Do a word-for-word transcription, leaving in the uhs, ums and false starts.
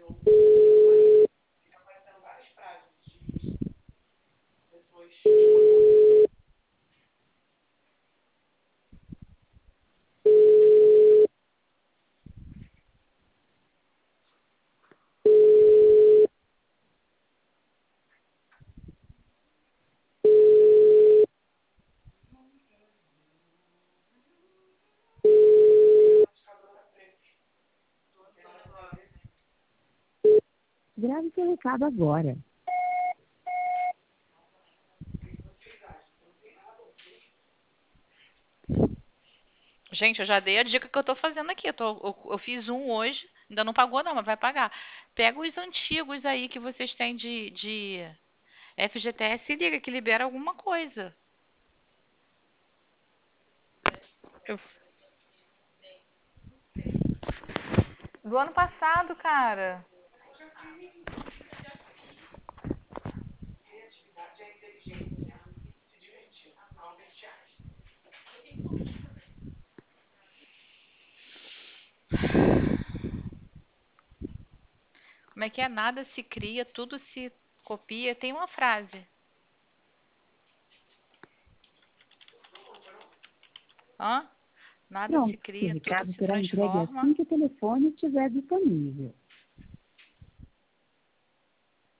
Grave seu recado agora. Gente, eu já dei a dica que eu tô fazendo aqui. Eu, tô, eu, eu fiz um hoje, ainda não pagou não, mas vai pagar. Pega os antigos aí que vocês têm de, de F G T S e liga que libera alguma coisa. Eu... Do ano passado, cara. Como é que é? Nada se cria, tudo se copia. Tem uma frase. Hã? Nada se Pronto, seu cria, tudo recado se será entregue transforma. assim que o telefone estiver disponível.